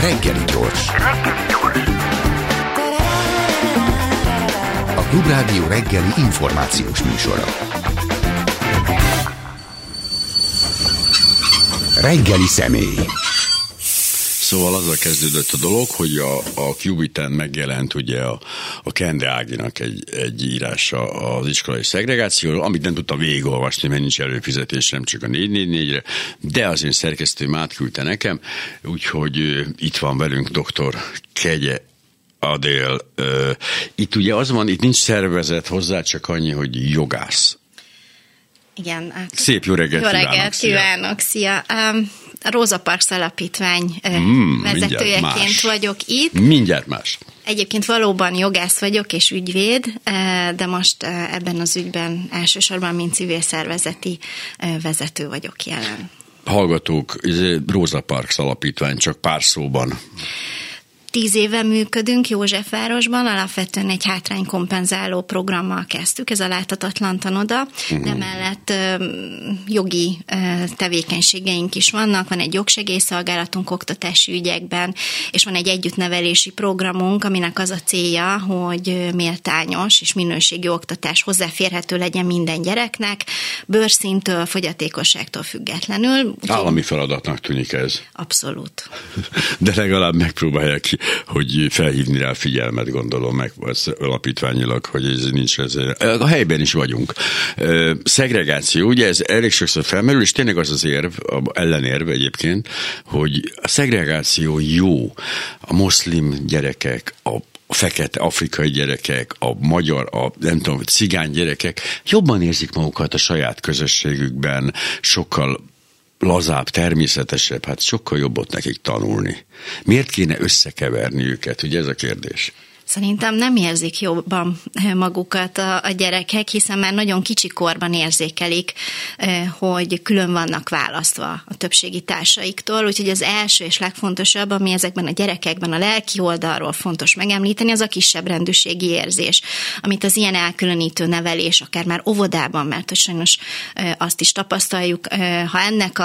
Reggeli gyors. A Klubrádió reggeli információs műsora. Reggeli személy. Szóval azzal kezdődött a dolog, hogy a Qubiten megjelent ugye a Kende Áginak egy írása az iskolai szegregációról, amit nem tudtam végigolvasni, mert nincs előfizetés, nem csak a 444-re, de az én szerkesztőm átküldte nekem, úgyhogy itt van velünk dr. Kegye Adél. Itt ugye az van, itt nincs szervezet hozzá, csak annyi, hogy jogász. Igen. Szép jó reggelt kívánok, szia! A Rosa Parks Alapítvány vezetőjeként vagyok itt. Mindjárt más. Egyébként valóban jogász vagyok és ügyvéd, de most ebben az ügyben elsősorban mint civil szervezeti vezető vagyok jelen. Hallgatók, Rosa Parks Alapítvány, csak pár szóban. 10 éve működünk Józsefvárosban, alapvetően egy hátránykompenzáló programmal kezdtük, ez a Láthatatlan Tanoda, de emellett jogi tevékenységeink is vannak, van egy jogsegélyszolgálatunk oktatási ügyekben, és van egy együttnevelési programunk, aminek az a célja, hogy méltányos és minőségi oktatás hozzáférhető legyen minden gyereknek, bőrszíntől, fogyatékosságtól függetlenül. Állami feladatnak tűnik ez. Abszolút. De legalább megpróbálják, hogy felhívni rá figyelmet, gondolom meg alapítványilag, hogy ez nincs ez. A helyben is vagyunk. Szegregáció, ugye ez elég sokszor felmerül, és tényleg az az érv, ellenérv egyébként, hogy a szegregáció jó. A muszlim gyerekek, a fekete afrikai gyerekek, a magyar, nem tudom, cigány gyerekek jobban érzik magukat a saját közösségükben, sokkal lazább, természetesebb, hát sokkal jobb ott nekik tanulni. Miért kéne összekeverni őket? Ugye ez a kérdés. Szerintem nem érzik jobban magukat a gyerekek, hiszen már nagyon kicsi korban érzékelik, hogy külön vannak választva a többségi társaiktól, úgyhogy az első és legfontosabb, ami ezekben a gyerekekben a lelki oldalról fontos megemlíteni, az a kisebb rendűségi érzés, amit az ilyen elkülönítő nevelés, akár már óvodában, mert hogy sajnos azt is tapasztaljuk, ha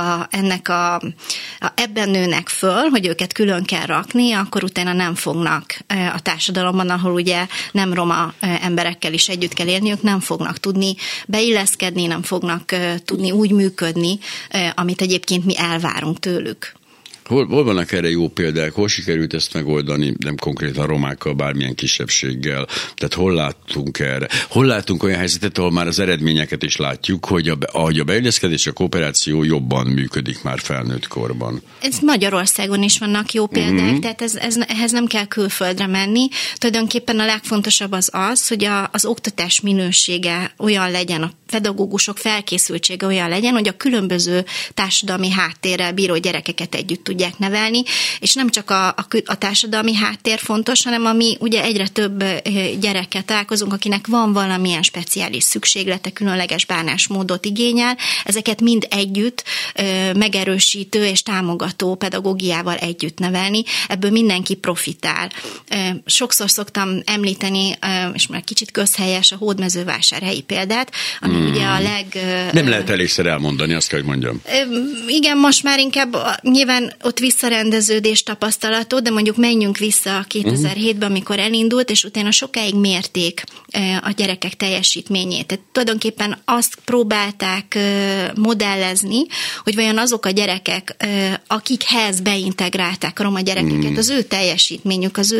ebben nőnek föl, hogy őket külön kell rakni, akkor utána nem fognak a társadalomban, ahol ugye nem roma emberekkel is együtt kell élniük, nem fognak tudni beilleszkedni, nem fognak tudni úgy működni, amit egyébként mi elvárunk tőlük. Hol vannak erre jó példák? Hol sikerült ezt megoldani, nem konkrétan romákkal, bármilyen kisebbséggel? Tehát hol láttunk erre? Hol látunk olyan helyzetet, ahol már az eredményeket is látjuk, hogy ahogy a beilleszkedés, a kooperáció jobban működik már felnőtt korban? Ez Magyarországon is vannak jó példák, tehát ehhez nem kell külföldre menni. Tulajdonképpen a legfontosabb az, hogy az oktatás minősége olyan legyen, a pedagógusok felkészültsége olyan legyen, hogy a különböző társadalmi háttérrel bíró gyerekeket együtt tudják nevelni, és nem csak a társadalmi háttér fontos, hanem ami ugye egyre több gyerekkel találkozunk, akinek van valamilyen speciális szükséglete, különleges bánásmódot igényel, ezeket mind együtt megerősítő és támogató pedagógiával együtt nevelni, ebből mindenki profitál. Sokszor szoktam említeni, és már kicsit közhelyes a Hódmezővásárhelyi példát, ami ugye a nem lehet elégszer elmondani, azt kell, hogy mondjam. Igen, most már inkább nyilván ott visszarendeződés tapasztalatú, de mondjuk menjünk vissza 2007-ben, amikor elindult, és utána sokáig mérték a gyerekek teljesítményét. Tehát tulajdonképpen azt próbálták modellezni, hogy vajon azok a gyerekek, akikhez beintegrálták a roma gyerekeket, az ő teljesítményük, az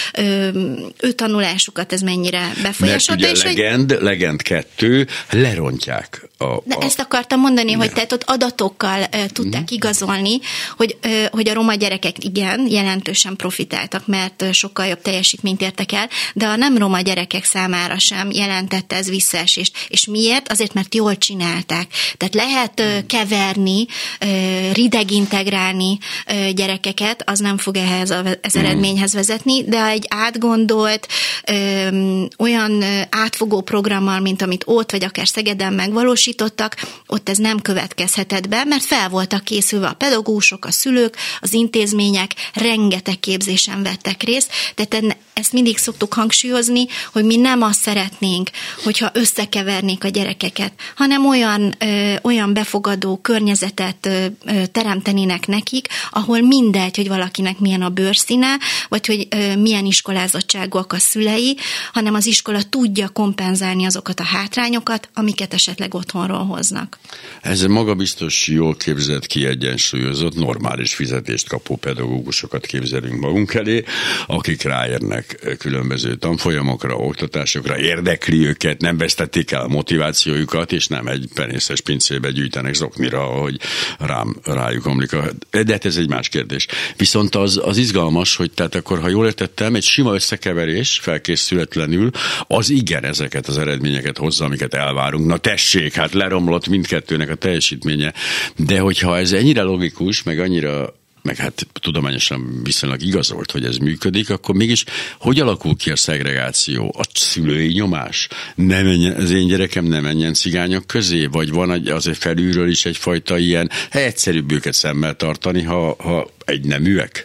ő tanulásukat ez mennyire befolyásolta. Mert ugye Legend 2 lerontják. De ezt akartam mondani, hogy tehát ott adatokkal tudták igazolni, hogy a roma gyerekek igen, jelentősen profitáltak, mert sokkal jobb teljesítményt értek el, de a nem roma gyerekek számára sem jelentette ez visszaesést. És miért? Azért, mert jól csinálták. Tehát lehet keverni, rideg integrálni gyerekeket, az nem fog ehhez az eredményhez vezetni, de egy átgondolt, olyan átfogó programmal, mint amit ott, vagy akár Szegeden megvalósítottak, ott ez nem következhetett be, mert fel voltak készülve a pedagógusok, a szülők, az intézmények, rengeteg képzésen vettek részt, tehát ezt mindig szoktuk hangsúlyozni, hogy mi nem azt szeretnénk, hogyha összekevernék a gyerekeket, hanem olyan befogadó környezetet teremtenének nekik, ahol mindegy, hogy valakinek milyen a bőrszíne, vagy hogy milyen iskolázottságúak a szülei, hanem az iskola tudja kompenzálni azokat a hátrányokat, amiket esetleg otthonról hoznak. Ez magabiztos, jól képzett, kiegyensúlyozott, normális fizetést kapó pedagógusokat képzelünk magunk elé, akik ráérnek különböző tanfolyamokra, oktatásokra, érdekli őket, nem vesztették el a motivációjukat, és nem egy penészes pincébe gyűjtenek zoknira, ahogy rájuk omlik. De hát ez egy más kérdés. Viszont az izgalmas, hogy tehát akkor, ha jól értettem, egy sima összekeverés felkészületlenül, az igen ezeket az eredményeket hozza, amiket elvárunk. Na tessék, hát leromlott mindkettőnek a teljesítménye. De hogyha ez ennyire logikus, meg hát tudományosan viszonylag igazolt, hogy ez működik, akkor mégis hogy alakul ki a szegregáció? A szülői nyomás? Az én gyerekem nem menjen cigányok közé? Vagy van azért felülről is egyfajta ilyen, egyszerűbb őket szemmel tartani, ha egyneműek?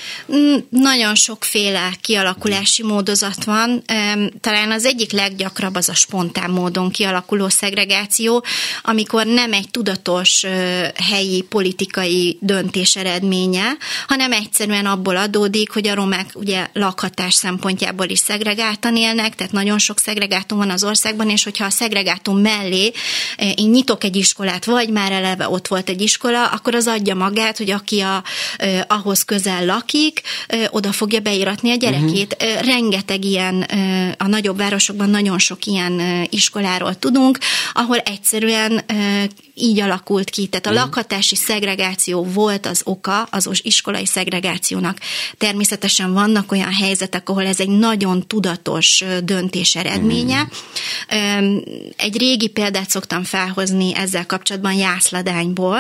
Nagyon sokféle kialakulási módozat van. Talán az egyik leggyakrabb az a spontán módon kialakuló szegregáció, amikor nem egy tudatos helyi politikai döntés eredménye, hanem egyszerűen abból adódik, hogy a romák ugye lakhatás szempontjából is szegregáltan élnek, tehát nagyon sok szegregátum van az országban, és hogyha a szegregátum mellé én nyitok egy iskolát, vagy már eleve ott volt egy iskola, akkor az adja magát, hogy aki ahhoz közel lakik, oda fogja beíratni a gyerekét. Rengeteg ilyen, a nagyobb városokban nagyon sok ilyen iskoláról tudunk, ahol egyszerűen így alakult ki. Tehát a lakhatási szegregáció volt az oka az iskolai szegregációnak. Természetesen vannak olyan helyzetek, ahol ez egy nagyon tudatos döntés eredménye. Egy régi példát szoktam felhozni ezzel kapcsolatban Jászladányból,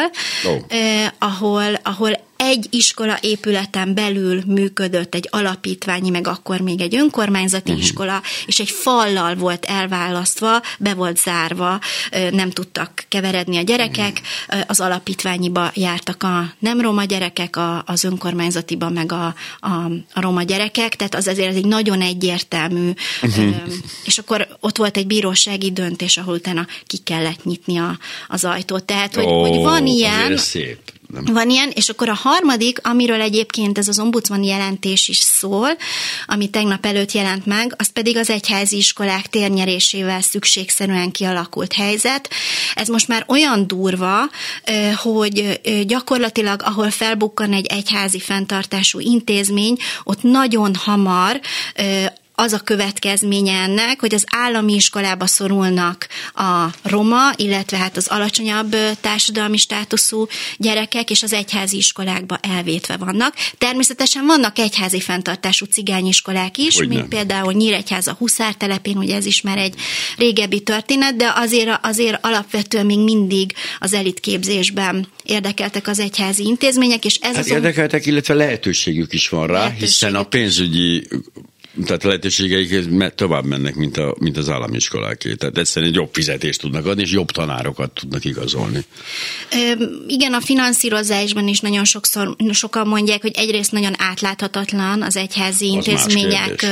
ahol egy iskola épületen belül működött egy alapítványi, meg akkor még egy önkormányzati iskola, és egy fallal volt elválasztva, be volt zárva, nem tudtak keveredni a gyerekek, az alapítványiba jártak a nem roma gyerekek, az önkormányzatiba meg a roma gyerekek, tehát az azért egy nagyon egyértelmű, és akkor ott volt egy bírósági döntés, ahol utána ki kellett nyitni az ajtót. Tehát, hogy van ilyen... Szép. Van ilyen, és akkor a harmadik, amiről egyébként ez az ombudsmani jelentés is szól, ami tegnap előtt jelent meg, az pedig az egyházi iskolák térnyerésével szükségszerűen kialakult helyzet. Ez most már olyan durva, hogy gyakorlatilag, ahol felbukkan egy egyházi fenntartású intézmény, ott nagyon hamar az a következménye ennek, hogy az állami iskolába szorulnak a roma, illetve hát az alacsonyabb társadalmi státuszú gyerekek, és az egyházi iskolákba elvétve vannak. Természetesen vannak egyházi fenntartású cigányiskolák is, mint például Nyíregyháza Huszár telepén, ugye ez is már egy régebbi történet, de azért alapvetően még mindig az elitképzésben érdekeltek az egyházi intézmények, és ez érdekeltek, illetve lehetőségük is van rá, hiszen a pénzügyi tehát lehetőségeik tovább mennek, mint az állami iskoláké. Tehát egyszerűen jobb fizetést tudnak adni, és jobb tanárokat tudnak igazolni. Igen, a finanszírozásban is nagyon sokan mondják, hogy egyrészt nagyon átláthatatlan az egyházi intézmények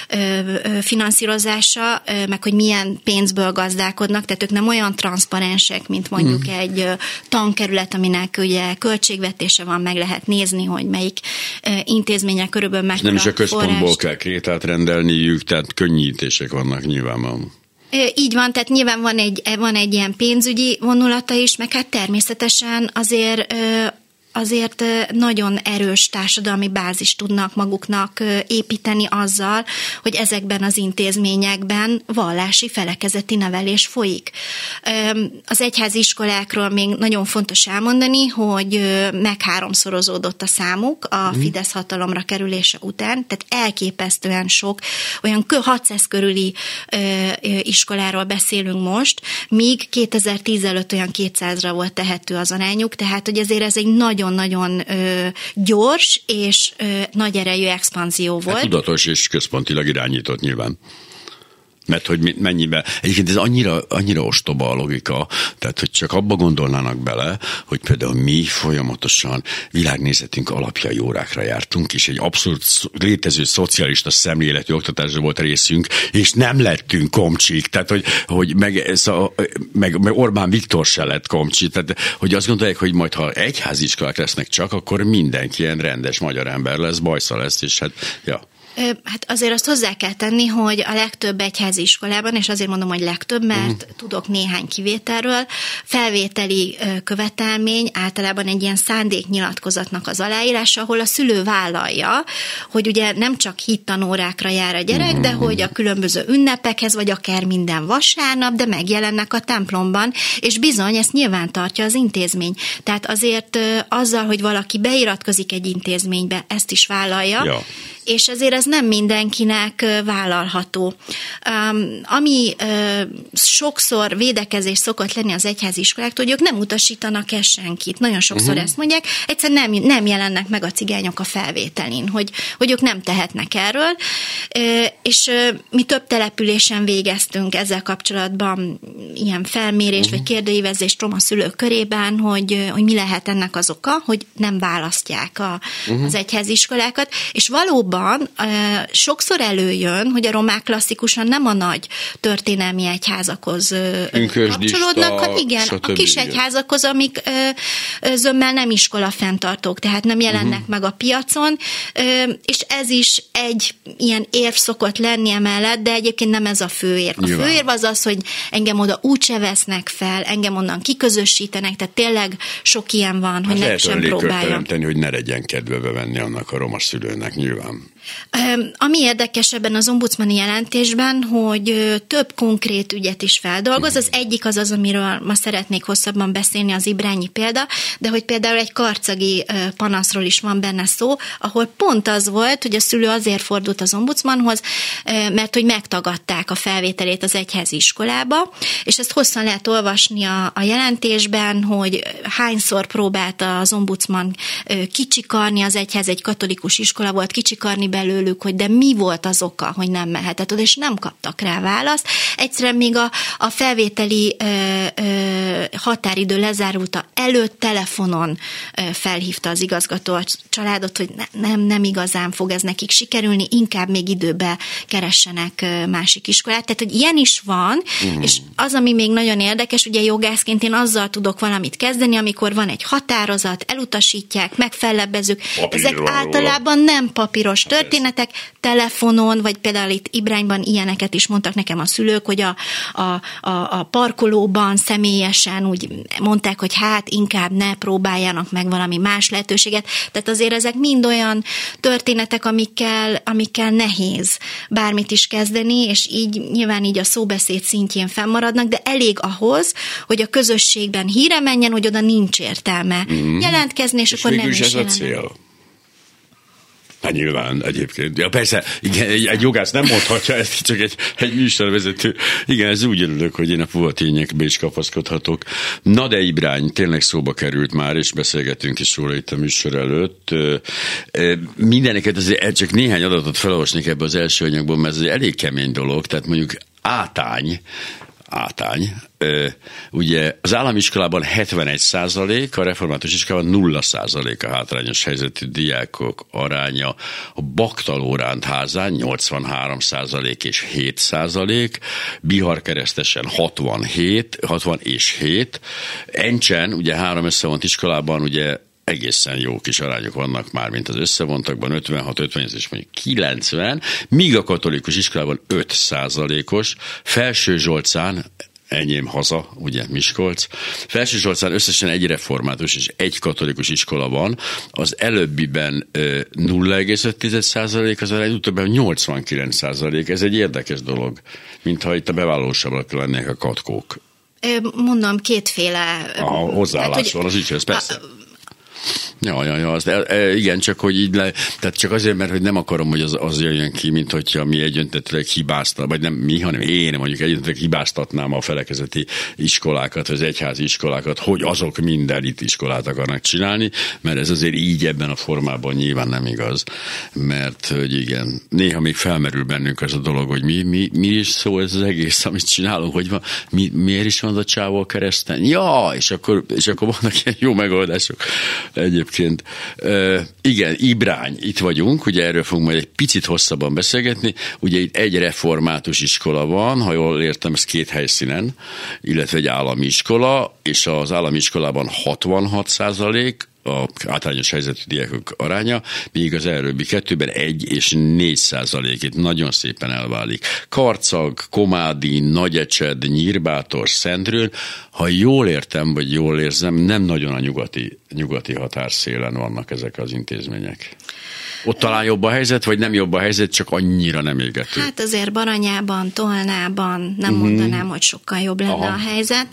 finanszírozása, meg hogy milyen pénzből gazdálkodnak, tehát ők nem olyan transzparensek, mint mondjuk egy tankerület, aminek ugye költségvetése van, meg lehet nézni, hogy melyik intézmények körülbelül mekkora nem is a központból kell rendelniük, tehát könnyítések vannak nyilvánvalóan. Így van, tehát nyilván van egy ilyen pénzügyi vonulata is, meg hát természetesen azért nagyon erős társadalmi bázist tudnak maguknak építeni azzal, hogy ezekben az intézményekben vallási felekezeti nevelés folyik. Az egyházi iskolákról még nagyon fontos elmondani, hogy megháromszorozódott a számuk a Fidesz hatalomra kerülése után, tehát elképesztően sok, olyan 600 körüli iskoláról beszélünk most, míg 2010 előtt olyan 200-ra volt tehető az arányuk, tehát hogy azért ez egy nagyon-nagyon gyors és nagy erejű expanzió volt. Hát tudatos és központilag irányított nyilván. Mert hogy mennyibe. Egyébként ez annyira ostoba a logika, tehát hogy csak abba gondolnának bele, hogy például mi folyamatosan világnézetünk alapjai órákra jártunk, és egy abszolút létező szocialista szemléletű oktatásra volt részünk, és nem lettünk komcsik, tehát hogy meg Orbán Viktor se lett komcsi, tehát hogy azt gondolják, hogy majd ha egyháziskolák lesznek csak, akkor mindenki ilyen rendes magyar ember lesz, bajsza lesz, és hát, ja. Hát azért azt hozzá kell tenni, hogy a legtöbb egyházi iskolában, és azért mondom, hogy legtöbb, mert tudok néhány kivételről, felvételi követelmény általában egy ilyen szándéknyilatkozatnak az aláírása, ahol a szülő vállalja, hogy ugye nem csak hittanórákra jár a gyerek, de hogy a különböző ünnepekhez, vagy akár minden vasárnap, de megjelennek a templomban, és bizony ezt nyilván tartja az intézmény. Tehát azért azzal, hogy valaki beiratkozik egy intézménybe, ezt is vállalja, ja. És ezért ez nem mindenkinek vállalható. Ami sokszor védekezés szokott lenni az egyházi iskoláktól, hogy ők nem utasítanak el senkit. Nagyon sokszor ezt mondják, egyszerűen nem jelennek meg a cigányok a felvételin, hogy ők nem tehetnek erről. És mi több településen végeztünk ezzel kapcsolatban ilyen felmérés vagy kérdőívezést roma szülők körében, hogy mi lehet ennek az oka, hogy nem választják az egyházi iskolákat, és valóban sokszor előjön, hogy a romák klasszikusan nem a nagy történelmi egyházakhoz kapcsolódnak, igen, a kis egyházakhoz, amik zömmel nem iskola fenntartók, tehát nem jelennek meg a piacon, és ez is egy ilyen érv szokott lenni emellett, de egyébként nem ez a fő érv. A fő érv az, hogy engem oda úgyse vesznek fel, engem onnan kiközösítenek, tehát tényleg sok ilyen van, hogy nem sem próbálja. Hogy ne legyen kedve bevenni annak a roma szülőnek, nyilván. Ami érdekes ebben az ombudsmani jelentésben, hogy több konkrét ügyet is feldolgoz. Az egyik az, amiről ma szeretnék hosszabban beszélni, az ibrányi példa, de hogy például egy karcagi panaszról is van benne szó, ahol pont az volt, hogy a szülő azért fordult az ombudsmanhoz, mert hogy megtagadták a felvételét az egyházi iskolába, és ezt hosszan lehet olvasni a jelentésben, hogy hányszor próbálta az ombudsman kicsikarni, az egyház egy katolikus iskola volt, kicsikarni belőlük, hogy de mi volt az oka, hogy nem mehetett oda, és nem kaptak rá választ. Egyszerűen még a felvételi határidő lezárulta előtt telefonon felhívta az igazgató a családot, hogy nem igazán fog ez nekik sikerülni, inkább még időbe keressenek másik iskolát. Tehát, hogy ilyen is van, és az, ami még nagyon érdekes, ugye jogászként én azzal tudok valamit kezdeni, amikor van egy határozat, elutasítják, megfellebbezők. Ezek általában nem papíros történetek, telefonon, vagy például itt Ibrányban ilyeneket is mondtak nekem a szülők, hogy a parkolóban személyesen úgy mondták, hogy hát inkább ne próbáljanak meg valami más lehetőséget. Tehát azért ezek mind olyan történetek, amikkel nehéz bármit is kezdeni, és így nyilván így a szóbeszéd szintjén fennmaradnak, de elég ahhoz, hogy a közösségben híre menjen, hogy oda nincs értelme jelentkezni, és akkor nem is ez a cél. Hát nyilván egyébként. Ja, persze, igen, egy jogász nem mondhatja ezt, csak egy műsorvezető. Igen, ez úgy örülök, hogy én a puha tényekbe is kapaszkodhatok. Na de Ibrány, tényleg szóba került már, és beszélgetünk is róla itt a műsor előtt. Mindeneket azért csak néhány adatot felolvasnék ebbe az első anyagból, mert ez egy elég kemény dolog, tehát mondjuk átány, ugye az állami iskolában 71%, a református iskolában 0% a hátrányos helyzetű diákok aránya, a Baktalóránt házán 83% és 7%, Biharkeresztesen 60 és 7, Encsen, ugye 3 összevont iskolában, ugye egészen jó kis arányok vannak már, mint az összevontakban, 56, 58 és mondjuk 90, míg a katolikus iskolában 5%-os, Felsőzsolcán, enyém haza, ugye Miskolc, Felsőzsolcán összesen egy református és egy katolikus iskola van, az előbbiben 0,5% az arány, utóbbiben 89%. Ez egy érdekes dolog, mintha itt a bevállalósabbak lennék a katkók. Mondom, kétféle a hozzáállás van, az így, ez persze. Igen, csak hogy így tehát csak azért, mert hogy nem akarom, hogy az jöjjön ki, mint hogyha mi egyöntetőleg hibáztat, vagy nem mi, hanem én mondjuk egyöntetőleg hibáztatnám a felekezeti iskolákat, az egyházi iskolákat, hogy azok mind elit iskolát akarnak csinálni, mert ez azért így ebben a formában nyilván nem igaz, mert hogy igen, néha még felmerül bennünk az a dolog, hogy mi is szó ez az egész, amit csinálunk, hogy miért is van a csávó a kereszten? Ja, és akkor vannak ilyen jó megoldások egyébként. Igen, Ibrány, itt vagyunk, ugye erről fogunk majd egy picit hosszabban beszélgetni, ugye itt egy református iskola van, ha jól értem, ez 2 helyszínen, illetve egy állami iskola, és az állami iskolában 66% a általános helyzetű diákok aránya, míg az előbbi 2-ben 1 és 4% itt nagyon szépen elválik. Karcag, Komádi, Nagyecsed, Nyírbátor, Szentről, ha jól értem, vagy jól érzem, nem nagyon a nyugati határszélen vannak ezek az intézmények. Ott talán jobb a helyzet, vagy nem jobb a helyzet, csak annyira nem égető? Hát azért Baranyában, Tolnában nem mondanám, hogy sokkal jobb lenne a helyzet.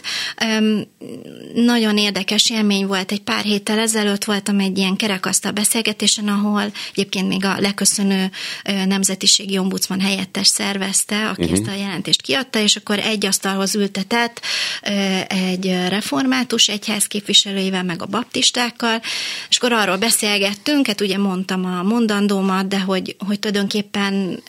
Nagyon érdekes élmény volt, egy pár héttel ezelőtt voltam egy ilyen kerekasztal beszélgetésen, ahol egyébként még a leköszönő nemzetiségi ombudsman helyettes szervezte, aki ezt a jelentést kiadta, és akkor egy asztalhoz ültetett egy református egyház képviselőivel, meg a baptistákkal, és akkor arról beszélgettünk, hát ugye mondtam a mondandómat, de hogy tulajdonképpen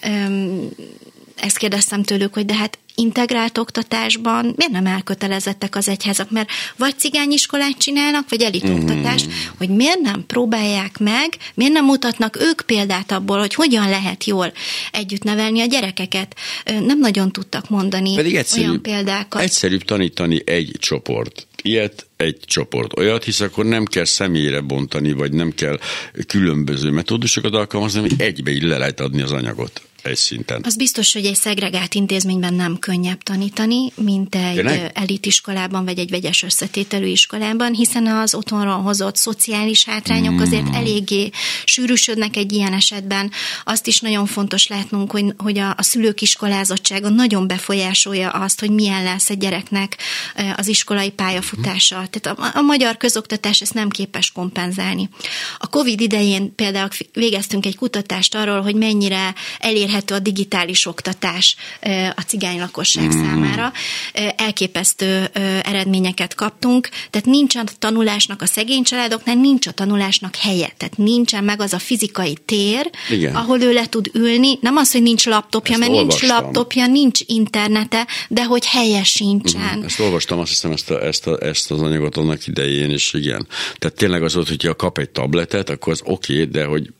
ezt kérdeztem tőlük, hogy de hát integrált oktatásban miért nem elkötelezettek az egyházak, mert vagy cigányiskolát csinálnak, vagy elitoktatást, hogy miért nem próbálják meg, miért nem mutatnak ők példát abból, hogy hogyan lehet jól együtt nevelni a gyerekeket. Nem nagyon tudtak mondani olyan példákat. Egyszerűbb tanítani egy csoport ilyet, egy csoport olyat, hisz akkor nem kell személyre bontani, vagy nem kell különböző metódusokat alkalmazni, hogy egybe így le lehet adni az anyagot egy szinten. Az biztos, hogy egy szegregált intézményben nem könnyebb tanítani, mint egy elitiskolában, vagy egy vegyes összetételű iskolában, hiszen az otthonról hozott szociális hátrányok azért eléggé sűrűsödnek egy ilyen esetben. Azt is nagyon fontos látnunk, hogy a szülők iskolázottsága nagyon befolyásolja azt, hogy milyen lesz egy gyereknek az iskolai pályafutása. Tehát a magyar közoktatás ezt nem képes kompenzálni. A Covid idején például végeztünk egy kutatást arról, hogy mennyire elérhető a digitális oktatás a cigány lakosság számára. Elképesztő eredményeket kaptunk, tehát nincs a tanulásnak a szegény családoknál, nincs a tanulásnak helye, tehát nincsen meg az a fizikai tér, igen, ahol ő le tud ülni. Nem az, hogy nincs laptopja, mert nincs laptopja, nincs internete, de hogy helye sincsen. Ezt olvastam, azt hiszem ezt az anyagot annak idején, és igen. Tehát tényleg az volt, hogyha kap egy tabletet, akkor az oké, de hogy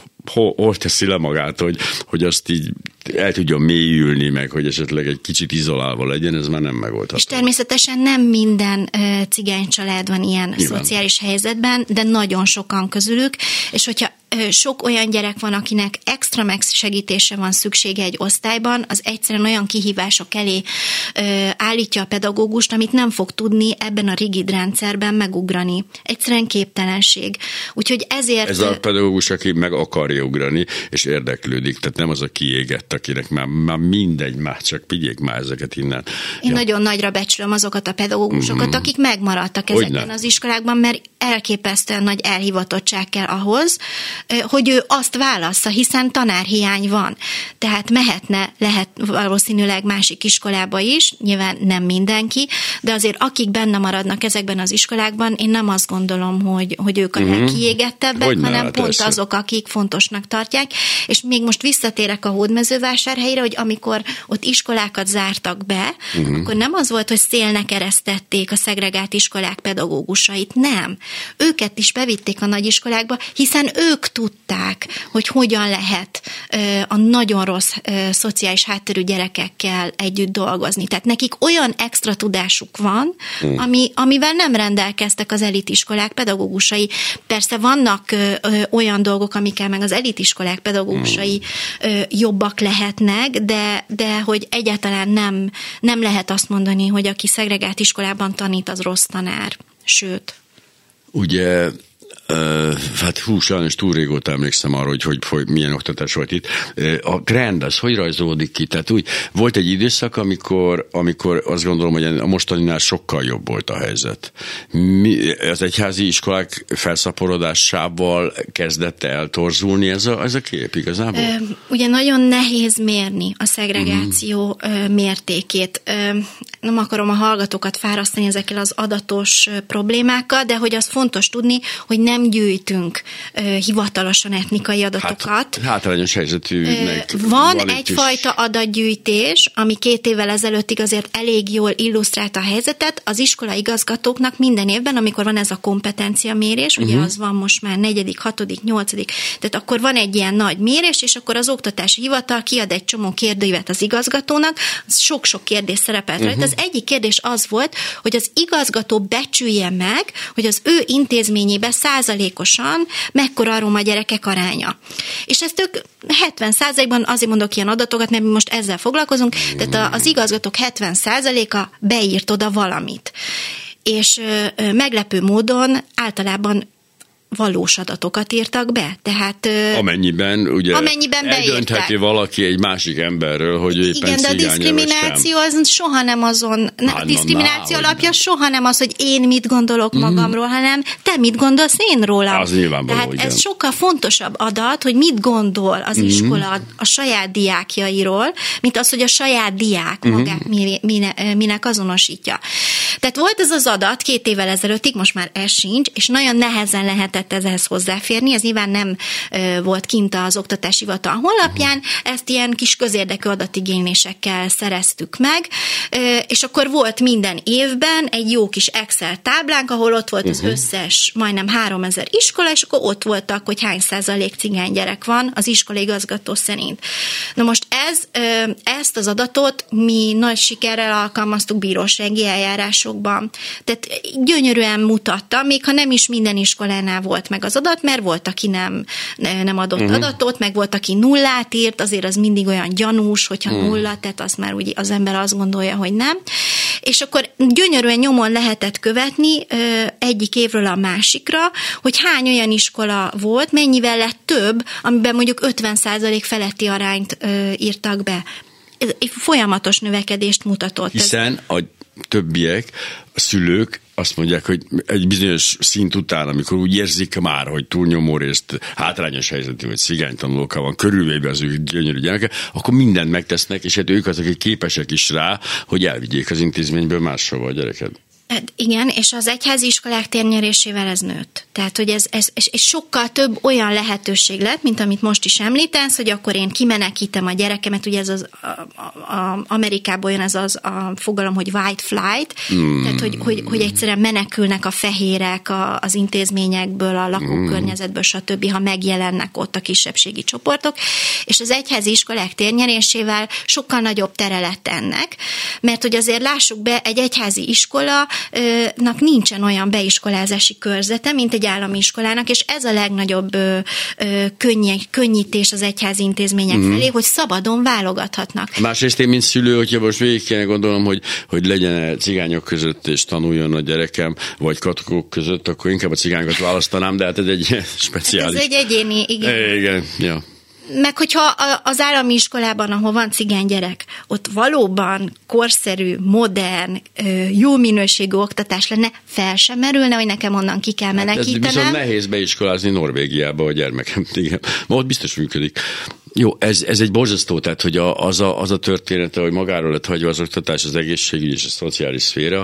hol teszi le magát, hogy azt így el tudjon mélyülni, meg hogy esetleg egy kicsit izolálva legyen, ez már nem megoldható. És természetesen nem minden cigány család van ilyen szociális helyzetben, de nagyon sokan közülük, és hogyha sok olyan gyerek van, akinek extra megsegítése van szüksége egy osztályban, az egyszerűen olyan kihívások elé állítja a pedagógust, amit nem fog tudni ebben a rigid rendszerben megugrani. Egyszerűen képtelenség. Úgyhogy ezért... Ez a pedagógus, aki meg akarja ugrani, és érdeklődik, tehát nem az a kiégett, akinek már mindegy, már csak vigyék már ezeket innen. Én nagyon nagyra becsülöm azokat a pedagógusokat, akik megmaradtak ezekben az iskolákban, mert elképesztően nagy elhivatottság kell ahhoz, hogy ő azt válassza, hiszen tanárhiány van. Tehát lehet valószínűleg másik iskolába is, nyilván nem mindenki, de azért akik benne maradnak ezekben az iskolákban, én nem azt gondolom, hogy ők a legkiégettebbek, hanem pont azok, akik fontosnak tartják. És még most visszatérek a Hódmezővásárhelyre, hogy amikor ott iskolákat zártak be, akkor nem az volt, hogy szélnek eresztették a szegregált iskolák pedagógusait, nem. Őket is bevitték a nagyiskolákba, hiszen ők tudták, hogy hogyan lehet a nagyon rossz szociális hátterű gyerekekkel együtt dolgozni. Tehát nekik olyan extra tudásuk van, amivel nem rendelkeztek az elitiskolák pedagógusai. Persze vannak olyan dolgok, amikkel meg az elitiskolák pedagógusai jobbak lehetnek, de hogy egyáltalán nem lehet azt mondani, hogy aki szegregált iskolában tanít, az rossz tanár. Sőt. Ugye Hát sajnos túl régóta emlékszem arra, hogy milyen oktatás volt itt. A trend az hogy rajzolódik ki? Tehát úgy, volt egy időszak, amikor azt gondolom, hogy a mostaninál sokkal jobb volt a helyzet. Az egyházi iskolák felszaporodásával kezdett el torzulni ez a kép igazából? Ugye nagyon nehéz mérni a szegregáció mértékét. Nem akarom a hallgatókat fárasztani ezekkel az adatos problémákkal, de hogy az fontos tudni, hogy nem gyűjtünk hivatalosan etnikai adatokat. Hátrányos helyzetűnek. Van egyfajta adatgyűjtés, ami 2 évvel ezelőttig azért elég jól illusztrálta a helyzetet. Az iskola igazgatóknak minden évben, amikor van ez a kompetenciamérés, ugye az van most már 4., 6., 8., tehát akkor van egy ilyen nagy mérés, és akkor az oktatási hivatal kiad egy csomó kérdőívet az igazgatónak, sok-sok kérdés szerepelt rajta. Az egyik kérdés az volt, hogy az igazgató becsülje meg, hogy az ő intézményében százalékosan mekkora a roma gyerekek aránya. És ezt ők 70%-ban, azért mondok ilyen adatokat, mert mi most ezzel foglalkozunk, tehát az igazgatók 70%-a beírt oda valamit. És meglepő módon általában valós adatokat írtak be. Tehát, amennyiben eldöntheti valaki egy másik emberről, hogy ő éppen igen, de a diszkrimináció az soha nem azon, a diszkrimináció alapja soha nem az, hogy én mit gondolok magamról, hanem te mit gondolsz én rólam. Az nyilvánvaló, tehát igen. Ez sokkal fontosabb adat, hogy mit gondol az iskola a saját diákjairól, mint az, hogy a saját diák magát minek azonosítja. Tehát volt ez az adat 2 évvel ezelőttig, most már ez sincs, és nagyon nehezen lehetett ehhez hozzáférni, ez nyilván nem volt kint az oktatási hivatal honlapján, ezt ilyen kis közérdekű adatigénylésekkel szereztük meg, és akkor volt minden évben egy jó kis Excel táblánk, ahol ott volt az összes, majdnem 3000 iskola, és akkor ott voltak, hogy hány százalék cigány gyerek van az iskolai igazgató szerint. Na most ezt az adatot mi nagy sikerrel alkalmaztuk bírósági eljárásokban. Tehát gyönyörűen mutatta, még ha nem is minden iskolánál volt meg az adat, mert volt, aki nem adott adatot, meg volt, aki nullát írt, azért az mindig olyan gyanús, hogyha nulla, tehát azt már úgy az ember azt gondolja, hogy nem. És akkor gyönyörűen nyomon lehetett követni egyik évről a másikra, hogy hány olyan iskola volt, mennyivel lett több, amiben mondjuk 50% feletti arányt írtak be. Ez egy folyamatos növekedést mutatott. Hiszen a többiek, a szülők azt mondják, hogy egy bizonyos szint után, amikor úgy érzik már, hogy túlnyomó részt hátrányos helyzetű, vagy cigánytanulókkal van körülvéve az ő gyönyörű gyereke, akkor mindent megtesznek, és hát ők azok, akik képesek is rá, hogy elvigyék az intézményből máshova a gyereket. Igen, és az egyházi iskolák térnyerésével ez nőtt. Tehát, hogy ez sokkal több olyan lehetőség lett, mint amit most is említesz, hogy akkor én kimenekítem a gyerekemet, ugye ez az Amerikából jön ez a fogalom, hogy white flight, tehát, hogy egyszerűen menekülnek a fehérek az intézményekből, a lakókörnyezetből, stb., ha megjelennek ott a kisebbségi csoportok, és az egyházi iskolák térnyerésével sokkal nagyobb tere lett ennek, mert hogy azért lássuk be, egy egyházi iskola nincsen olyan beiskolázási körzete, mint egy állami iskolának, és ez a legnagyobb könnyítés az egyházi intézmények felé, hogy szabadon válogathatnak. Másrészt én, mint szülő, hogyha most végig kéne gondolom, hogy legyen cigányok között, és tanuljon a gyerekem, vagy katolikusok között, akkor inkább a cigányokat választanám, de hát ez egy speciális. Ez egy egyéni, igen. Igen, ja. Meg hogyha az állami iskolában, ahol van cigány gyerek, ott valóban korszerű, modern, jó minőségű oktatás lenne, fel sem merülne, hogy nekem onnan ki kell menekítenem. Ez viszont nehéz beiskolázni Norvégiába a gyermekem. Igen. Ma ott biztos működik. Jó, ez egy borzasztó, tehát hogy az a története, hogy magáról lett hagyva az oktatás, az egészségügy és a szociális szféra,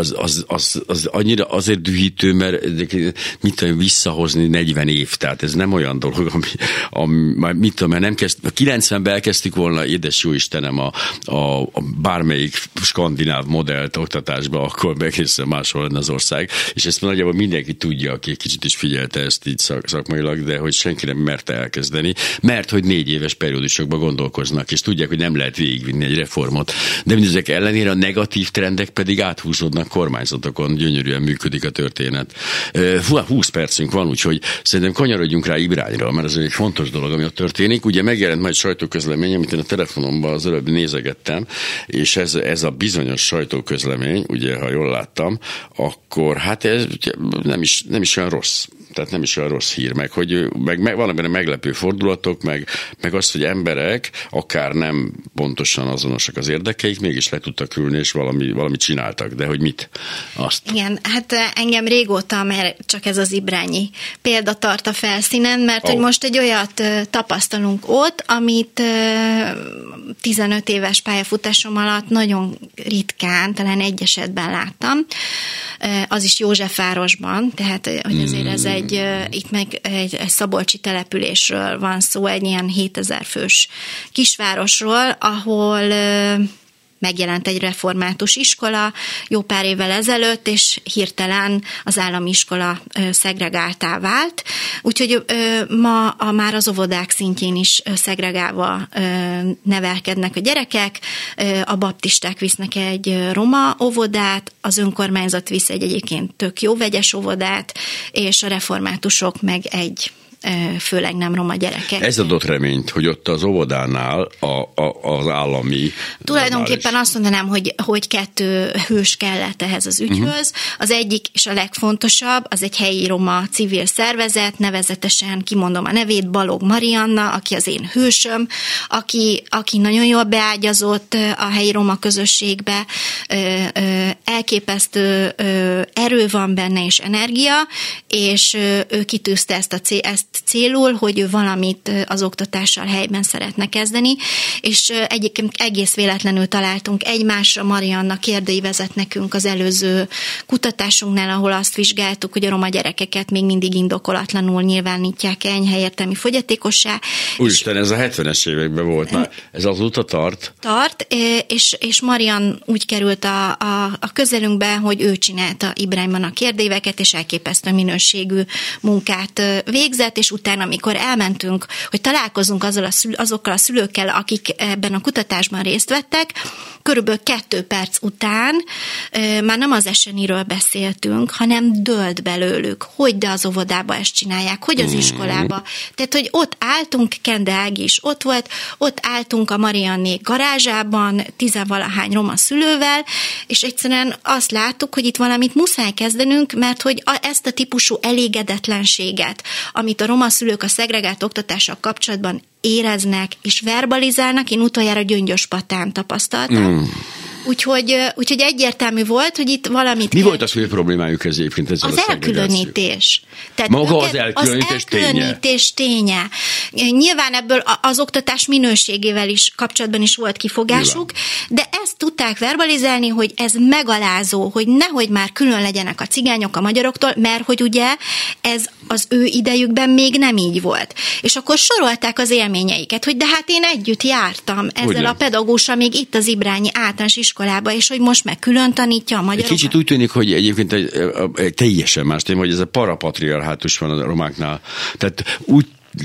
az annyira azért dühítő, mert mit tudom, visszahozni 40 év, tehát ez nem olyan dolog, ami mit tudom, mert nem 90-ben elkezdtük volna, édes jó Istenem, a bármelyik skandináv modellt oktatásba, akkor egészen máshol lenne az ország, és ezt nagyjából mindenki tudja, aki kicsit is figyelte ezt így szakmailag, de hogy senki nem merte elkezdeni, mert hogy 4 éves periódusokban gondolkoznak, és tudják, hogy nem lehet végigvinni egy reformot. De mindezek ellenére a negatív trendek pedig áthúzódnak kormányzatokon, gyönyörűen működik a történet. 20 percünk van, úgyhogy szerintem kanyarodjunk rá Ibrányra, mert ez egy fontos dolog, ami ott történik. Ugye megjelent majd sajtóközlemény, amit én a telefonomban az előbb nézegettem, és ez a bizonyos sajtóközlemény, ugye, ha jól láttam, akkor hát ez nem is olyan rossz. Tehát nem is olyan rossz hír, meg van benne meglepő fordulatok, meg az, hogy emberek akár nem pontosan azonosak az érdekeik, mégis le tudtak ülni, és valamit csináltak, de hogy mit? Azt. Igen, hát engem régóta, mert csak ez az ibrányi példa tart a felszínen, mert hogy most egy olyat tapasztalunk ott, amit 15 éves pályafutásom alatt nagyon ritkán, talán egy esetben láttam, az is Józsefvárosban, tehát hogy azért ez itt meg egy szabolcsi településről van szó, egy ilyen 7000 fős kisvárosról, ahol megjelent egy református iskola jó pár évvel ezelőtt, és hirtelen az állami iskola szegregáltá vált. Úgyhogy ma már az óvodák szintjén is szegregálva nevelkednek a gyerekek, a baptisták visznek egy roma óvodát, az önkormányzat visz egy egyébként tök jó vegyes óvodát, és a reformátusok meg egy főleg nem roma gyerekek. Ez adott reményt, hogy ott az óvodánál az állami... Tulajdonképpen azt mondanám, hogy 2 hős kellett ehhez az ügyhöz. Az egyik és a legfontosabb, az egy helyi roma civil szervezet, nevezetesen kimondom a nevét, Balogh Marianna, aki az én hősöm, aki nagyon jól beágyazott a helyi roma közösségbe, elképesztő erő van benne és energia, és ő kitűzte ezt célul, hogy ő valamit az oktatással helyben szeretne kezdeni, és egyébként egész véletlenül találtunk egymásra. Marianna kérdői vezet nekünk az előző kutatásunknál, ahol azt vizsgáltuk, hogy a roma gyerekeket még mindig indokolatlanul nyilvánítják enyhe értelmi fogyatékossá. Úristen, ez a 70-es években volt már. Ez azóta tart? Tart, és Marian úgy került a közelünkbe, hogy ő csinálta Ibrányban a kérdéveket, és elképesztő minőségű munkát végzett, és utána, amikor elmentünk, hogy találkozunk azokkal a szülőkkel, akik ebben a kutatásban részt vettek, körülbelül 2 perc után már nem az SNI-ről beszéltünk, hanem dőlt belőlük, hogy de az óvodába ezt csinálják, hogy az iskolába. Tehát, hogy ott álltunk, Kende Ági is ott volt, ott álltunk a Mariannék garázsában, 10-valahány roma szülővel, és egyszerűen azt láttuk, hogy itt valamit muszáj kezdenünk, mert hogy ezt a típusú elégedetlenséget, amit a roma szülők a szegregált oktatással kapcsolatban éreznek és verbalizálnak, én utoljára Gyöngyöspatán tapasztaltam. Úgyhogy egyértelmű volt, hogy itt valamit... Mi volt az fő problémájuk egyébként ezzel az elkülönítés. Tehát maga az elkülönítés ténye. Nyilván ebből az oktatás minőségével is kapcsolatban is volt kifogásuk, de ezt tudták verbalizálni, hogy ez megalázó, hogy nehogy már külön legyenek a cigányok a magyaroktól, mert hogy ugye ez az ő idejükben még nem így volt. És akkor sorolták az élményeiket, hogy de hát én együtt jártam ezzel a pedagógussal még itt az Ibrányi általános iskolába, és hogy most meg külön tanítja a magyarokat. Kicsit úgy tűnik, hogy egyébként egy teljesen más téma, hogy ez a parapatriarhátus van a romáknál. Tehát úgy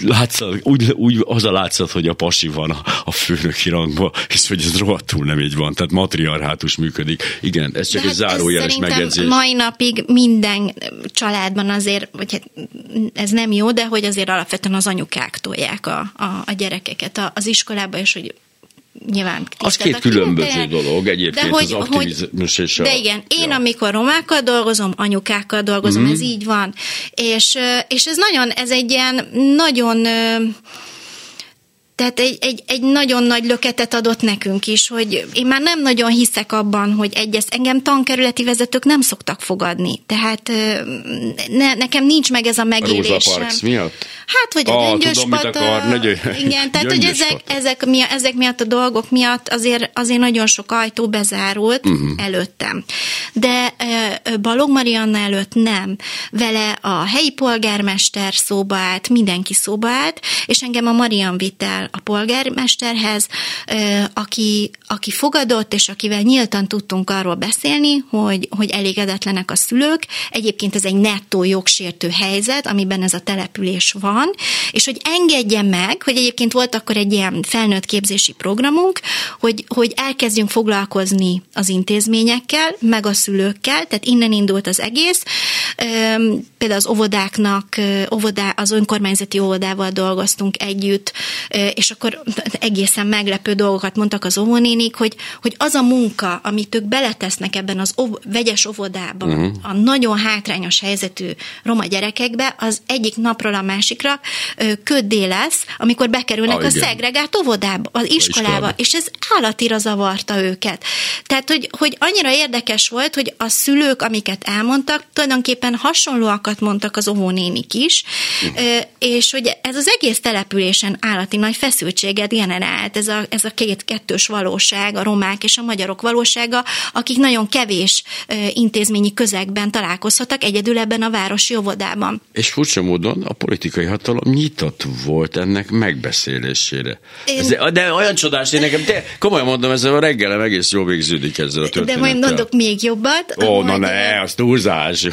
az a látszat, hogy a pasi van a főnöki rangban, és hogy ez rohadtul nem így van, tehát matriarhátus működik. Igen, ez csak egy zárójeles megjegyzés. Mai napig minden családban azért, vagy ez nem jó, de hogy azért alapvetően az anyukák tolják a gyerekeket az iskolába, és hogy nyilván az 2 különböző dolog egyébként, az aktivizmus és de igen, én amikor romákkal dolgozom, anyukákkal dolgozom, ez így van. És ez egy ilyen nagyon... Tehát egy nagyon nagy löketet adott nekünk is, hogy én már nem nagyon hiszek abban, hogy engem tankerületi vezetők nem szoktak fogadni. Tehát nekem nincs meg ez a megélésem. A Rosa Parks miatt? Hát, vagy a Gyöngyöspata. Igen, tehát, hogy ezek miatt a dolgok miatt azért nagyon sok ajtó bezárult előttem. De Balogh Marianna előtt nem. Vele a helyi polgármester szóba állt, mindenki szóba állt, és engem a Marian vitt el el a polgármesterhez, aki fogadott, és akivel nyíltan tudtunk arról beszélni, hogy elégedetlenek a szülők. Egyébként ez egy nettó jogsértő helyzet, amiben ez a település van, és hogy engedje meg, hogy egyébként volt akkor egy ilyen felnőtt képzési programunk, hogy elkezdjünk foglalkozni az intézményekkel, meg a szülőkkel, tehát innen indult az egész. Például az óvodáknak, az önkormányzati óvodával dolgoztunk együtt, és akkor egészen meglepő dolgokat mondtak az óvónénik, hogy az a munka, amit ők beletesznek ebben az vegyes óvodában, a nagyon hátrányos helyzetű roma gyerekekbe, az egyik napról a másikra köddé lesz, amikor bekerülnek a szegregált óvodába, az iskolába, és ez állatira zavarta őket. Tehát, hogy annyira érdekes volt, hogy a szülők, amiket elmondtak, tulajdonképpen hasonlóakat mondtak az óvónénik is, és hogy ez az egész településen állati nagy feszültséget generált, ez a kettős valóság, a romák és a magyarok valósága, akik nagyon kevés intézményi közegben találkozhattak egyedül ebben a városi óvodában. És furcsa módon a politikai hatalom nyitott volt ennek megbeszélésére. De olyan csodás, én nekem, komolyan mondom, ezzel a reggelem egész jól végződik ezzel a történettel. De majd mondok még jobbat. Az túlzás.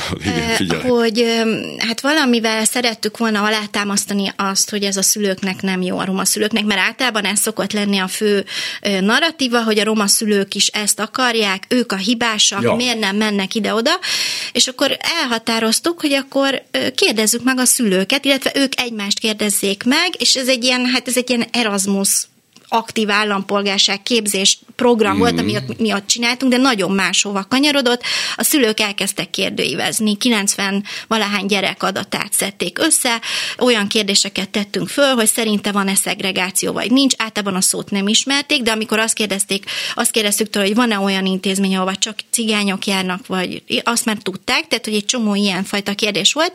Hogy hát valamivel szerettük volna alátámasztani azt, hogy ez a szülőknek nem jó, a roma szülőknek, mert általában ez szokott lenni a fő narratíva, hogy a roma szülők is ezt akarják, ők a hibásak, miért nem mennek ide-oda, és akkor elhatároztuk, hogy akkor kérdezzük meg a szülőket, illetve ők egymást kérdezzék meg, és ez egy ilyen Erasmus aktív állampolgárság képzés program volt, amit mi ott csináltunk, de nagyon máshova kanyarodott. A szülők elkezdtek kérdőívezni, 90-valahány gyerek adatát szedték össze, olyan kérdéseket tettünk föl, hogy szerinte van-e szegregáció, vagy nincs, általában a szót nem ismerték, de amikor azt kérdeztük tőle, hogy van-e olyan intézmény, ahova csak cigányok járnak, vagy azt már tudták, tehát hogy egy csomó ilyenfajta kérdés volt,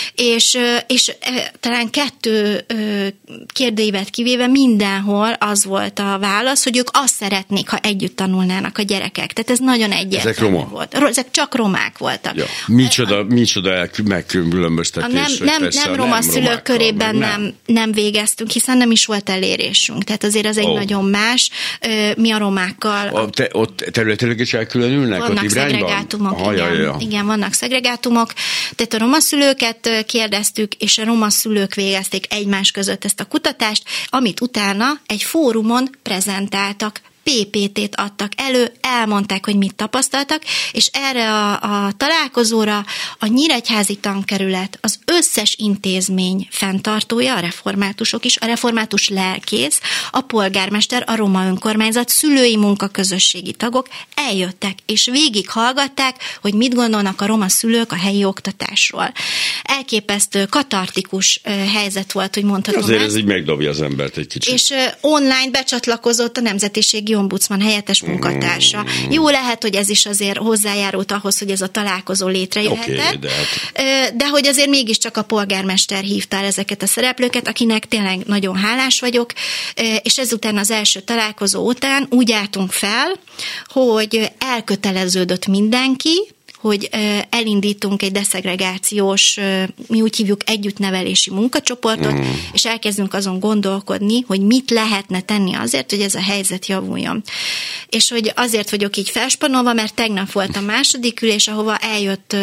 és talán 2 kérdőívet kivéve mindenhol az volt a válasz, hogy ők azt szeretnék, ha együtt tanulnának a gyerekek. Tehát ez nagyon egyértelmű volt. Ezek csak romák voltak. Ja. Micsoda megkülönböztetés. Nem roma szülők körében nem végeztünk, hiszen nem is volt elérésünk. Tehát azért az egy nagyon más. Mi a romákkal... Ott területileg is elkülönülnek? Vannak szegregátumok, igen, vannak szegregátumok. Tehát a roma szülőket kérdeztük, és a roma szülők végezték egymás között ezt a kutatást, amit utána egy fórumon prezentáltak, PPT-t adtak elő, elmondták, hogy mit tapasztaltak, és erre a találkozóra a Nyíregyházi Tankerület, az összes intézmény fenntartója, a reformátusok is, a református lelkész, a polgármester, a roma önkormányzat, szülői munkaközösségi tagok eljöttek, és végighallgatták, hogy mit gondolnak a roma szülők a helyi oktatásról. Elképesztő, katartikus helyzet volt, hogy mondhatom azért ez így megdobja az embert egy kicsit. És online becsatlakozott a Nemzetiségi Ombudsman helyettes munkatársa. Jó lehet, hogy ez is azért hozzájárult ahhoz, hogy ez a találkozó létrejöhetett, de hogy azért mégiscsak a polgármester hívta el ezeket a szereplőket, akinek tényleg nagyon hálás vagyok, és ezután az első találkozó után úgy álltunk fel, hogy elköteleződött mindenki, hogy elindítunk egy deszegregációs, mi úgy hívjuk együttnevelési munkacsoportot, és elkezdünk azon gondolkodni, hogy mit lehetne tenni azért, hogy ez a helyzet javuljon. És hogy azért vagyok így felspanolva, mert tegnap volt a második ülés, ahova eljött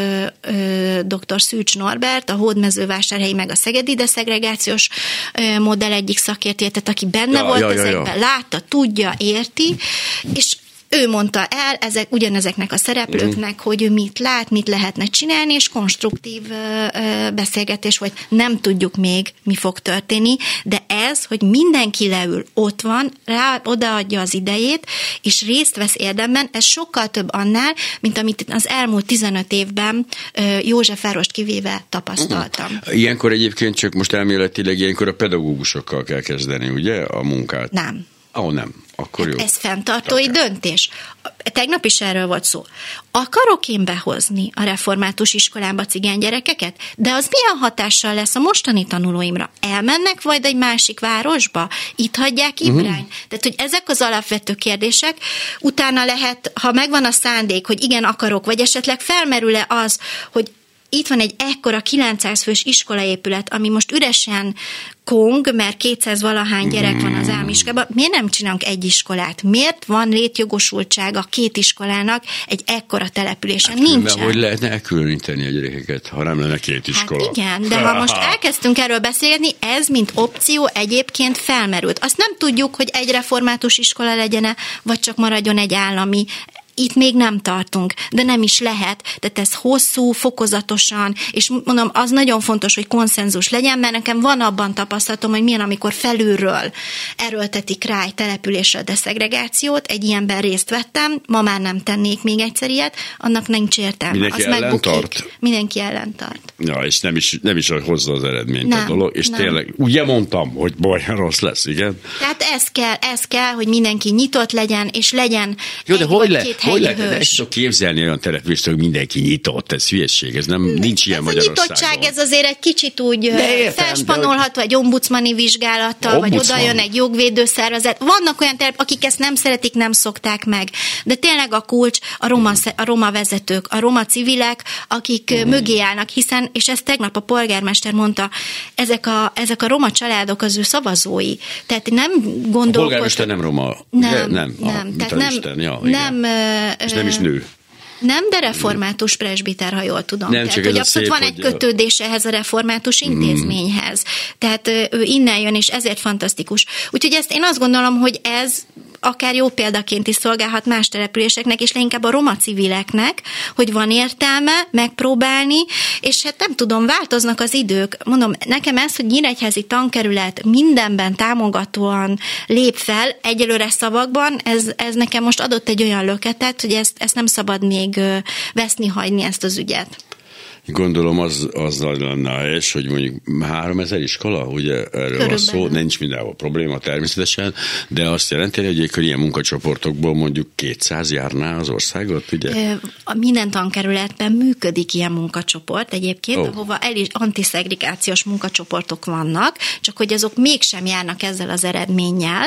dr. Szűcs Norbert, a Hódmezővásárhelyi meg a szegedi deszegregációs modell egyik szakértője, tehát aki benne volt ezekben, látta, tudja, érti, és ő mondta el ugyanezeknek a szereplőknek, hogy ő mit lát, mit lehetne csinálni, és konstruktív beszélgetés volt. Nem tudjuk még, mi fog történni, de ez, hogy mindenki leül, ott van, odaadja az idejét, és részt vesz érdemben, ez sokkal több annál, mint amit az elmúlt 15 évben Józsefvárost kivéve tapasztaltam. Ilyenkor egyébként csak most elméletileg ilyenkor a pedagógusokkal kell kezdeni, ugye, a munkát? Nem. Nem. Akkor jó. Ez fenntartói döntés. Tegnap is erről volt szó. Akarok én behozni a református iskolába cigány gyerekeket? De az milyen hatással lesz a mostani tanulóimra? Elmennek vagy egy másik városba? Itt hagyják Ibrány? Tehát, hogy ezek az alapvető kérdések, utána lehet, ha megvan a szándék, hogy igen, akarok, vagy esetleg felmerül-e az, hogy itt van egy ekkora 900 fős iskolaépület, ami most üresen kong, mert 200 valahány gyerek van az álmiskában. Miért nem csinálunk egy iskolát? Miért van létjogosultsága 2 iskolának egy ekkora településen? Hát, nincsen. hogy lehetne elkülöníteni a gyerekeket, ha nem lenne 2 iskola? Hát igen, de ha most elkezdtünk erről beszélni, ez mint opció egyébként felmerült. Azt nem tudjuk, hogy egy református iskola legyen-e, vagy csak maradjon egy állami. Itt még nem tartunk, de nem is lehet. Tehát ez hosszú, fokozatosan, és mondom, az nagyon fontos, hogy konszenzus legyen, mert nekem van abban tapasztalatom, hogy milyen, amikor felülről erőltetik rá egy településre a deszegregációt, egy ilyenben részt vettem, ma már nem tennék még egyszer ilyet, annak nincs értelme. Mindenki ellentart? Mindenki ellentart. Ja, és nem is hozza az eredményt a dolog, és tényleg, ugye mondtam, hogy bolyan rossz lesz, igen? Tehát ez kell, hogy mindenki nyitott legyen, és legyen jó, de hogy lehet, ezt tudok képzelni olyan települést, hogy mindenki nyitott, ez hülyeség, ez nem, nincs ilyen Magyarországon. A nyitottság, ez azért egy kicsit úgy felspanolható egy ombudsmani vizsgálattal, vagy oda jön egy jogvédőszervezet. Vannak olyan akik ezt nem szeretik, nem szokták meg. De tényleg a kulcs a roma vezetők, a roma civilek, akik mögé állnak, hiszen, és ezt tegnap a polgármester mondta, ezek a roma családok az ő szavazói. Tehát nem gondolkodtak. A polgármester nem roma. Nem. És nem is nő. Nem, de református presbiter, ha jól tudom. Nem, tehát, hogy abszolút van egy kötődése ehhez a református intézményhez. Tehát ő innen jön, és ezért fantasztikus. Úgyhogy ezt én azt gondolom, hogy ez akár jó példaként is szolgálhat más településeknek, és leginkább a roma civileknek, hogy van értelme megpróbálni, és hát nem tudom, változnak az idők. Mondom, nekem ez, hogy Nyíregyházi tankerület mindenben támogatóan lép fel, egyelőre szavakban, ez nekem most adott egy olyan löketet, hogy ezt nem szabad még veszni, hagyni ezt az ügyet. Gondolom az lenne helyes, hogy mondjuk 3000 iskola, ugye erről körülbelül van szó, nincs mindenhol probléma természetesen, de azt jelenti, hogy ilyen munkacsoportokból mondjuk 200 járná az országot, ugye? Minden tankerületben működik ilyen munkacsoport egyébként, ahova antiszegregációs munkacsoportok vannak, csak hogy azok mégsem járnak ezzel az eredménnyel,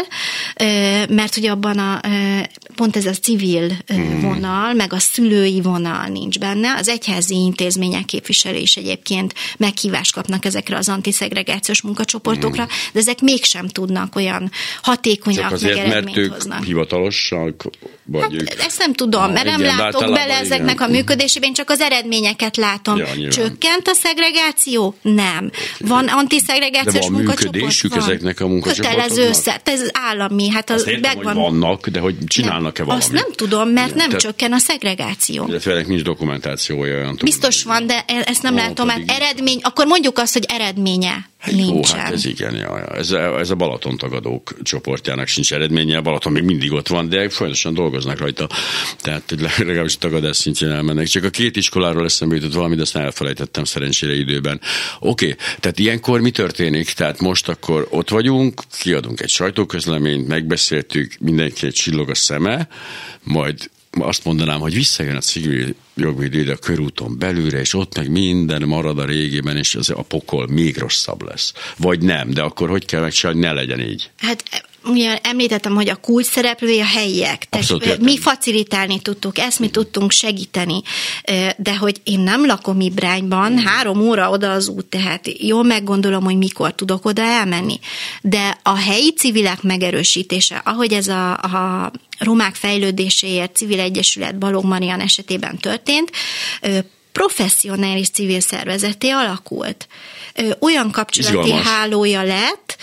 mert ugye abban pont ez a civil vonal, meg a szülői vonal nincs benne, az egyházi intézmények képviselő is egyébként meghívást kapnak ezekre az antiszegregációs munkacsoportokra, de ezek mégsem tudnak olyan hatékonyak, meg eredményt hoznak. Mert ők hivatalosak? Vagy ők... Ezt nem tudom, mert nem látok bele ezeknek a működésében, csak az eredményeket látom. Ja, csökkent a szegregáció? Nem. Van antiszegregációs munkacsoport? De van működésük ezeknek a munkacsoportoknak? Kötelező, ez állami. Hát azt értem, hogy vannak, de hogy csinálnak-e valamit? Azt nem tudom, mert nem csökken a szegregáció. De félek nincs dokumentációja olyan. Biztos van, de ezt nem látom, mert eredmény, akkor mondjuk azt, hogy eredménye nincsen. Hát ez igen, ez a Balaton tagadók csoportjának sincs eredménye, a Balaton még mindig ott van, de folyamatosan dolgoznak rajta, tehát legalábbis tagadás szintjén elmennek. Csak a 2 iskoláról eszembe jutott valami, de azt elfelejtettem szerencsére időben. Oké, tehát ilyenkor mi történik? Tehát most akkor ott vagyunk, kiadunk egy sajtóközleményt, megbeszéltük, mindenki csillog a szeme, majd azt mondanám, hogy visszajön a civil jogvédő ide a körúton belülre, és ott meg minden marad a régiben, és a pokol még rosszabb lesz. Vagy nem, de akkor hogy kell megcsinálni, hogy ne legyen így? Hát ugye említettem, hogy a kulcs szereplői a helyiek. Tehát mi facilitálni tudtuk, ezt mi tudtunk segíteni, de hogy én nem lakom Ibrányban, 3 óra oda az út, tehát jól meggondolom, hogy mikor tudok oda elmenni. De a helyi civilek megerősítése, ahogy ez a romák fejlődéséért civil egyesület Balogh Marian esetében történt, professzionális civil szervezetté alakult. Olyan kapcsolati hálója lett,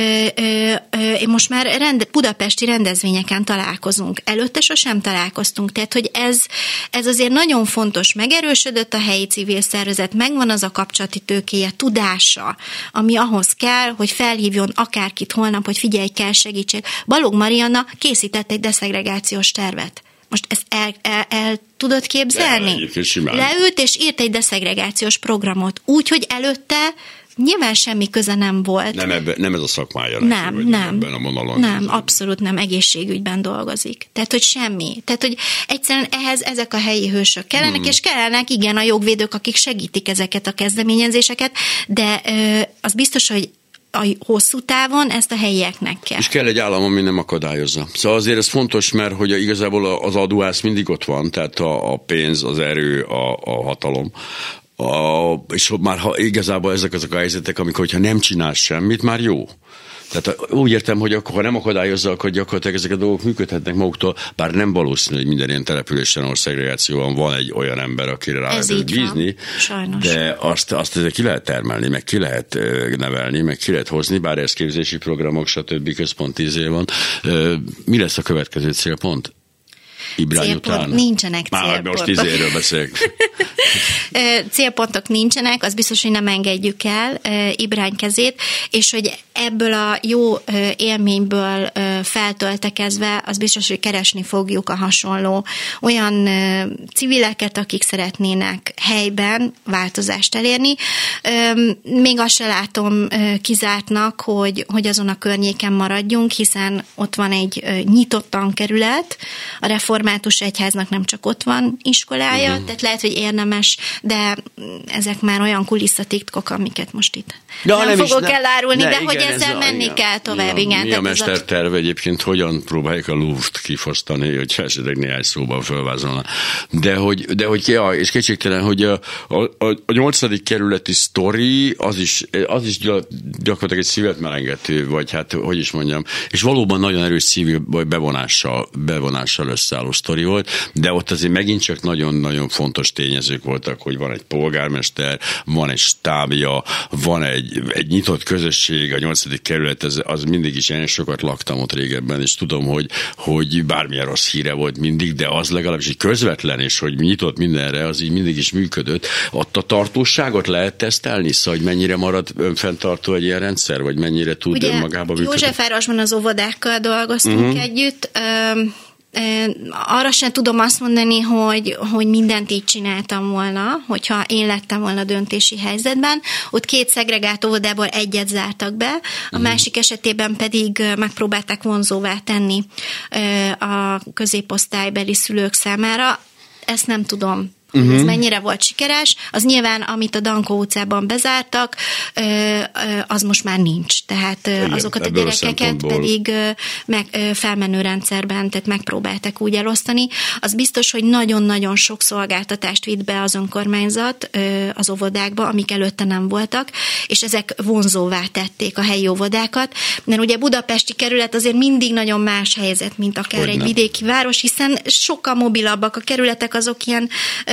most már budapesti rendezvényeken találkozunk. Előtte sosem találkoztunk, tehát hogy ez azért nagyon fontos, megerősödött a helyi civil szervezet, megvan az a kapcsolati tőkéje, tudása, ami ahhoz kell, hogy felhívjon akárkit holnap, hogy figyelj, kell segítség. Balogh Marianna készített egy deszegregációs tervet. Most ezt el tudod képzelni? Leült és írt egy deszegregációs programot, úgyhogy előtte nyilván semmi köze nem volt. Nem ez a szakmája. Nem, abszolút nem, egészségügyben dolgozik. Tehát, hogy semmi. Tehát, hogy egyszerűen ehhez ezek a helyi hősök kellenek, és kellenek, igen, a jogvédők, akik segítik ezeket a kezdeményezéseket, de az biztos, hogy a hosszú távon ezt a helyieknek kell. És kell egy állam, ami nem akadályozza. Szóval azért ez fontos, mert hogy igazából az adóász mindig ott van, tehát a pénz, az erő, a hatalom. és már igazából ezek azok a helyzetek, amikor hogyha nem csinálsz semmit, már jó. Tehát úgy értem, hogy akkor, ha nem akadályozza, akkor gyakorlatilag ezek a dolgok működhetnek maguktól, bár nem valószínű, hogy minden ilyen településen, országregációban van egy olyan ember, akire rá lehet bízni, de azt ezzel ki lehet termelni, meg ki lehet nevelni, meg ki lehet hozni, bár ez képzési programok, stb. Központi van. Mi lesz a következő célpont? Célpont, nincsenek célpontok. Most 10 évről beszélek. Célpontok nincsenek, az biztos, hogy nem engedjük el Ibrány kezét, és hogy ebből a jó élményből feltöltekezve, az biztos, hogy keresni fogjuk a hasonló olyan civileket, akik szeretnének helyben változást elérni. Még azt se látom kizártnak, hogy azon a környéken maradjunk, hiszen ott van egy nyitott tankerület, a református egyháznak nem csak ott van iskolája, tehát lehet, hogy érdemes, de ezek már olyan kulisszatitkok, amiket most itt nem fogok elárulni, de hogy ezzel menni kell tovább. Mi a mesterterv egyébként, hogyan próbáljuk a Louvre-t kifosztani, hogy esetleg néhány szóban felvázolna. De hogy és kétségtelen, hogy a 8. kerületi sztori, az is gyakorlatilag egy szívet melengető, vagy hát, hogy is mondjam, és valóban nagyon erős civil bevonással összeálló sztori volt, de ott azért megint csak nagyon-nagyon fontos tényezők voltak, hogy van egy polgármester, van egy stábja, van egy nyitott közösség, a 8. kerület, az mindig is, én sokat laktam ott régebben, és tudom, hogy bármilyen rossz híre volt mindig, de az legalábbis így közvetlen, és hogy nyitott mindenre, az így mindig is működött. Ott a tartóságot lehet tesztelni, szóval, hogy mennyire marad önfenntartó egy ilyen rendszer, vagy mennyire tud ugye, önmagába működni? Józsefvárosban az óvodákkal dolgoztunk együtt, arra sem tudom azt mondani, hogy mindent így csináltam volna, hogyha én lettem volna döntési helyzetben. Ott 2 szegregált óvodából egyet zártak be, a másik esetében pedig megpróbálták vonzóvá tenni a középosztálybeli szülők számára. Ezt nem tudom. Ez mennyire volt sikeres, az nyilván, amit a Dankó utcában bezártak, az most már nincs. Tehát igen, azokat a gyerekeket pedig felmenő rendszerben, tehát megpróbálták úgy elosztani. Az biztos, hogy nagyon-nagyon sok szolgáltatást vitt be az önkormányzat az óvodákba, amik előtte nem voltak, és ezek vonzóvá tették a helyi óvodákat, mert ugye budapesti kerület azért mindig nagyon más helyzet, mint akár egy vidéki város, hiszen sokkal mobilabbak a kerületek, azok ilyen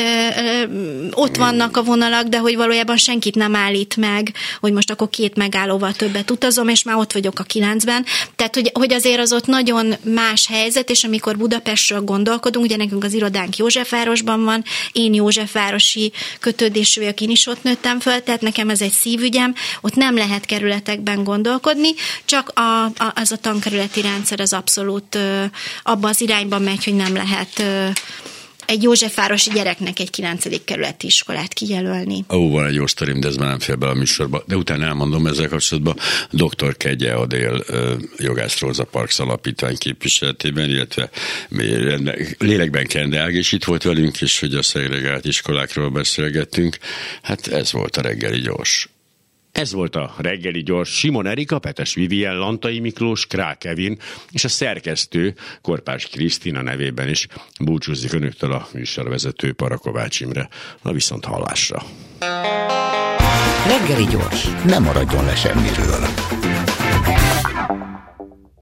ott vannak a vonalak, de hogy valójában senkit nem állít meg, hogy most akkor 2 megállóval többet utazom, és már ott vagyok a 9-ben. Tehát, hogy azért az ott nagyon más helyzet, és amikor Budapestről gondolkodunk, ugye nekünk az irodánk Józsefvárosban van, én józsefvárosi kötődésű vagyok, én is ott nőttem föl, tehát nekem ez egy szívügyem, ott nem lehet kerületekben gondolkodni, csak az a tankerületi rendszer az abszolút abba az irányba megy, hogy nem lehet egy józsefvárosi gyereknek egy 9. kerületi iskolát kijelölni. Van egy jó sztorim, de ez már nem fél bele a műsorba. De utána elmondom ezzel kapcsolatban. Dr. Kegye Adél jogász Rosa Parks alapítvány képviseletében, illetve lélekben Kende Ág is itt volt velünk, és hogy a szegregált iskolákról beszélgettünk. Hát ez volt a reggeli gyors. Ez volt a reggeli gyors. Simon Erika, Petes Vivien, Lantai Miklós, Král Kevin és a szerkesztő Korpás Krisztina nevében is búcsúzik önöktől a műsorvezető Parakovács Imre. A viszonthallásra. Reggeli gyors. Nem maradjon le semmiről.